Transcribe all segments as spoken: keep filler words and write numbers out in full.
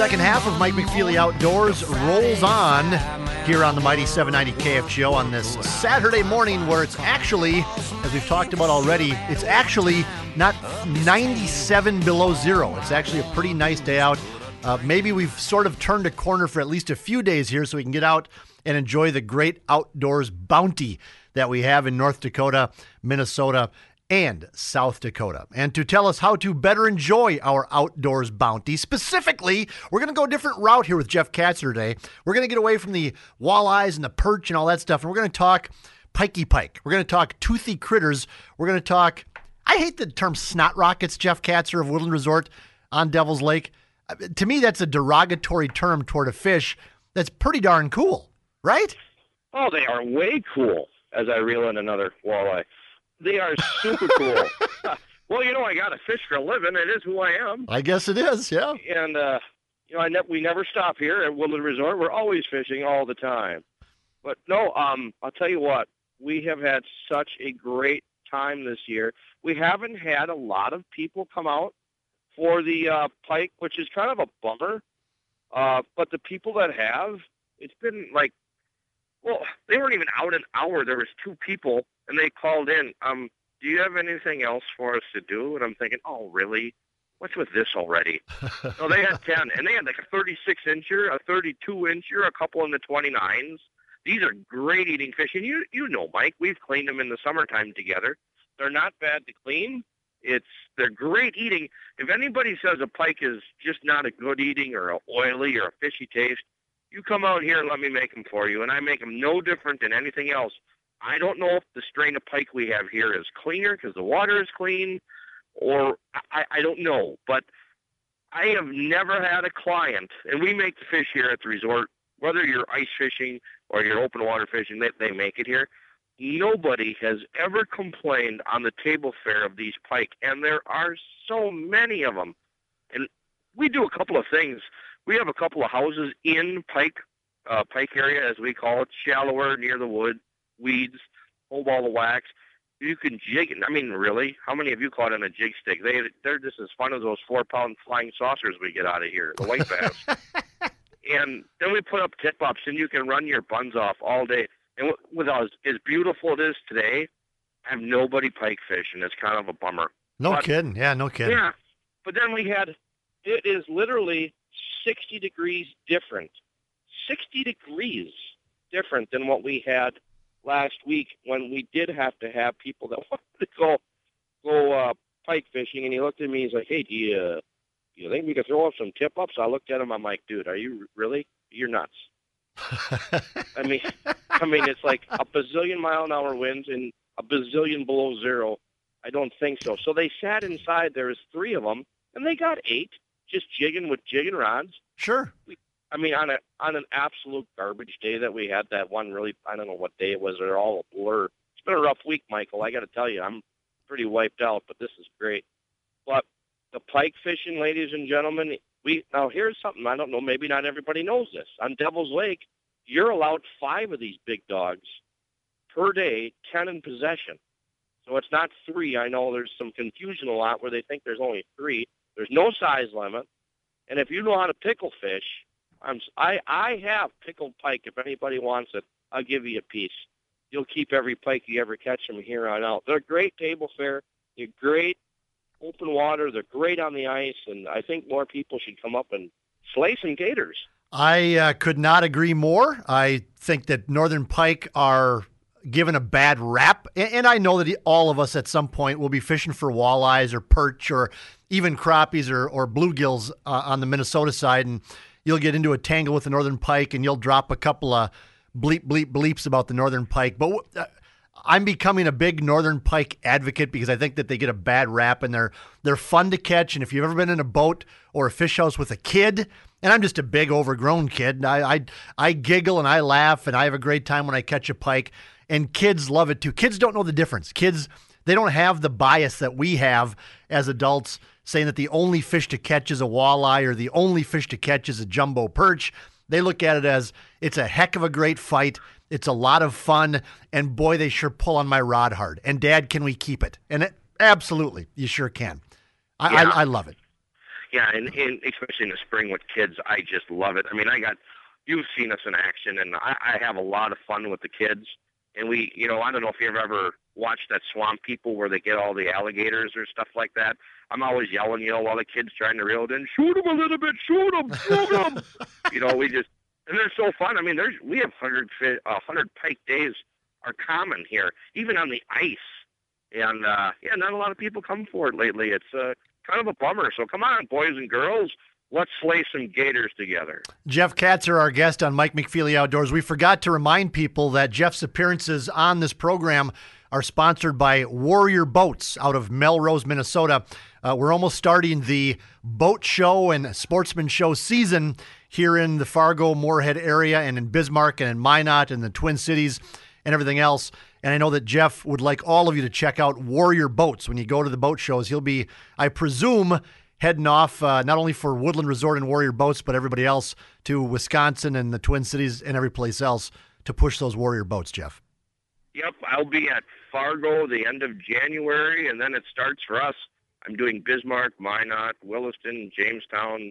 second half of Mike McFeely Outdoors rolls on here on the Mighty seven ninety K F G O on this Saturday morning, where it's actually, as we've talked about already, it's actually not ninety-seven below zero. It's actually a pretty nice day out. Uh, maybe we've sort of turned a corner for at least a few days here so we can get out and enjoy the great outdoors bounty that we have in North Dakota, Minnesota, and South Dakota. And to tell us how to better enjoy our outdoors bounty, specifically, we're going to go a different route here with Jeff Katzer today. We're going to get away from the walleyes and the perch and all that stuff, and we're going to talk pikey pike. We're going to talk toothy critters. We're going to talk, I hate the term snot rockets, Jeff Katzer of Woodland Resort on Devil's Lake. To me, that's a derogatory term toward a fish that's pretty darn cool, right? Oh, they are way cool, as I reel in another walleye. They are super cool. Well, you know, I got to fish for a living. It is who I am. I guess it is, yeah. And, uh, you know, I ne- we never stop here at Woodland Resort. We're always fishing all the time. But, no, um, I'll tell you what. We have had such a great time this year. We haven't had a lot of people come out for the uh, pike, which is kind of a bummer. Uh, but the people that have, it's been like, well, they weren't even out an hour. There was two people. And they called in, um, do you have anything else for us to do? And I'm thinking, oh, really? What's with this already? So they had ten, and they had like a thirty-six incher, a thirty-two incher, a couple in the twenty-nines. These are great eating fish. And you, you know, Mike, we've cleaned them in the summertime together. They're not bad to clean. It's They're great eating. If anybody says a pike is just not a good eating or a oily or a fishy taste, you come out here and let me make them for you. And I make them no different than anything else. I don't know if the strain of pike we have here is cleaner because the water is clean, or I, I don't know. But I have never had a client, and we make the fish here at the resort, whether you're ice fishing or you're open water fishing, they, they make it here. Nobody has ever complained on the table fare of these pike, and there are so many of them. And we do a couple of things. We have a couple of houses in pike, uh, pike area, as we call it, shallower near the wood. Weeds, whole ball of wax. You can jig it. I mean, really, how many of you caught on a jig stick? They, they're just as fun as those four-pound flying saucers we get out of here, the white bass. And then we put up tip-ups, and you can run your buns off all day. And with us, as beautiful it is today, I have nobody pike fishing. It's kind of a bummer. No but, kidding. Yeah, no kidding. Yeah. But then we had, it is literally sixty degrees different. sixty degrees different than what we had last week when we did have to have people that wanted to go go uh, pike fishing, and he looked at me. He's like, "Hey, do you uh, do you think we could throw up some tip ups?" I looked at him. I'm like, "Dude, are you really? You're nuts." I mean, I mean, it's like a bazillion mile an hour winds and a bazillion below zero. I don't think so. So they sat inside. There was three of them, and they got eight, just jigging with jigging rods. Sure. We, I mean, on a on an absolute garbage day that we had, that one really, I don't know what day it was. They're all a blur. It's been a rough week, Michael. I got to tell you, I'm pretty wiped out, but this is great. But the pike fishing, ladies and gentlemen, we now here's something I don't know. Maybe not everybody knows this. On Devil's Lake, you're allowed five of these big dogs per day, ten in possession. So it's not three. I know there's some confusion a lot where they think there's only three. There's no size limit, and if you know how to pickle fish. I'm, I, I have pickled pike. If anybody wants it, I'll give you a piece. You'll keep every pike you ever catch from here on out. They're great table fare. They're great open water. They're great on the ice, and I think more people should come up and slay some gators. I uh, could not agree more. I think that northern pike are given a bad rap, and, and I know that all of us at some point will be fishing for walleyes or perch or even crappies or, or bluegills uh, on the Minnesota side, and you'll get into a tangle with the northern pike, and you'll drop a couple of bleep, bleep, bleeps about the northern pike. But uh, I'm becoming a big northern pike advocate because I think that they get a bad rap, and they're they're fun to catch. And if you've ever been in a boat or a fish house with a kid, and I'm just a big overgrown kid, I I, I giggle and I laugh, and I have a great time when I catch a pike. And kids love it too. Kids don't know the difference. Kids, they don't have the bias that we have as adults, saying that the only fish to catch is a walleye or the only fish to catch is a jumbo perch. They look at it as it's a heck of a great fight. It's a lot of fun. And boy, they sure pull on my rod hard. And Dad, can we keep it? And it, absolutely, you sure can. I, yeah. I, I love it. Yeah, and, and especially in the spring with kids, I just love it. I mean, I got, you've seen us in action, and I, I have a lot of fun with the kids. And we, you know, I don't know if you've ever watched that Swamp People where they get all the alligators or stuff like that. I'm always yelling, you know, while the kids trying to reel it in, shoot them a little bit, shoot them, shoot them. You know, we just, and they're so fun. I mean, there's we have one hundred, one hundred pike days are common here, even on the ice. And, uh, yeah, not a lot of people come for it lately. It's uh, kind of a bummer. So come on, boys and girls. Let's slay some gators together. Jeff Katzer, our guest on Mike McFeely Outdoors. We forgot to remind people that Jeff's appearances on this program are sponsored by Warrior Boats out of Melrose, Minnesota. Uh, we're almost starting the boat show and sportsman show season here in the Fargo-Moorhead area and in Bismarck and in Minot and the Twin Cities and everything else. And I know that Jeff would like all of you to check out Warrior Boats when you go to the boat shows. He'll be, I presume, heading off uh, not only for Woodland Resort and Warrior Boats, but everybody else to Wisconsin and the Twin Cities and every place else to push those Warrior Boats, Jeff. Yep, I'll be at Fargo the end of January, and then it starts for us. I'm doing Bismarck, Minot, Williston, Jamestown.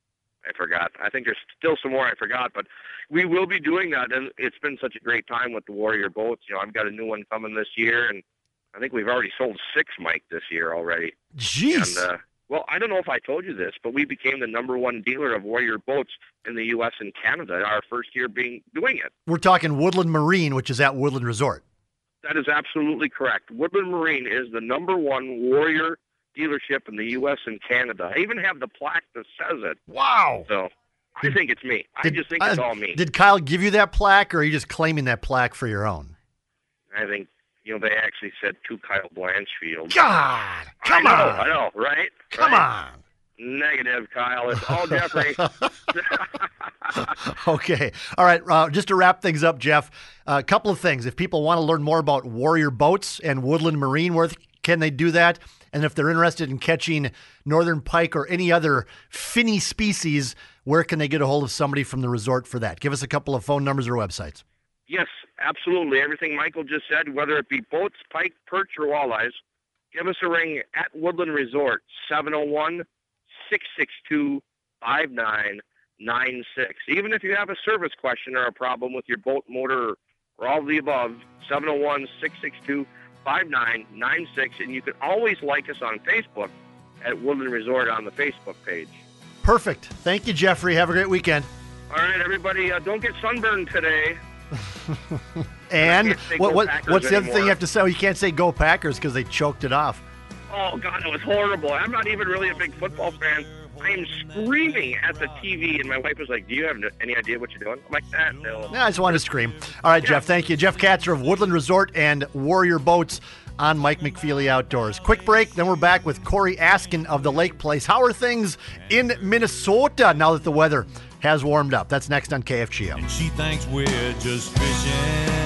I forgot. I think there's still some more I forgot, but we will be doing that, and it's been such a great time with the Warrior Boats. You know, I've got a new one coming this year, and I think we've already sold six, Mike, this year already. Jeez. And, uh, well, I don't know if I told you this, but we became the number one dealer of Warrior Boats in the U S and Canada, our first year being doing it. We're talking Woodland Marine, which is at Woodland Resort. That is absolutely correct. Woodland Marine is the number one Warrior dealership in the U S and Canada. I even have the plaque that says it. Wow. So I think it's me. I Did, just think uh, it's all me. Did Kyle give you that plaque, or are you just claiming that plaque for your own? I think, you know, they actually said to Kyle Blanchfield. God, come I know, on. I know, right? Come right? on. Negative, Kyle. It's all Jeffrey. Okay. All right. Uh, just to wrap things up, Jeff, a couple of things. If people want to learn more about Warrior Boats and Woodland Marine, where can they do that? And if they're interested in catching northern pike or any other finny species, where can they get a hold of somebody from the resort for that? Give us a couple of phone numbers or websites. Yes, absolutely. Everything Michael just said, whether it be boats, pike, perch, or walleyes, give us a ring at Woodland Resort, seven oh one, six six two, five nine nine six. Even if you have a service question or a problem with your boat, motor, or all of the above, seven oh one, six six two, five nine nine six. And you can always like us on Facebook at Woodland Resort on the Facebook page. Perfect. Thank you, Jeffrey. Have a great weekend. All right, everybody, uh, don't get sunburned today. And what, what, what's the other anymore. thing you have to say? Oh, you can't say Go Packers because they choked it off. Oh, God, it was horrible. I'm not even really a big football fan. I am screaming at the T V, and my wife was like, do you have any idea what you're doing? I'm like, that, no. Yeah, I just wanted to scream. All right, yeah. Jeff, thank you. Jeff Katzer of Woodland Resort and Warrior Boats on Mike McFeely Outdoors. Quick break, then we're back with Corey Askin of the Lake Place. How are things in Minnesota now that the weather has warmed up? That's next on K F G O. And she thinks we're just fishing.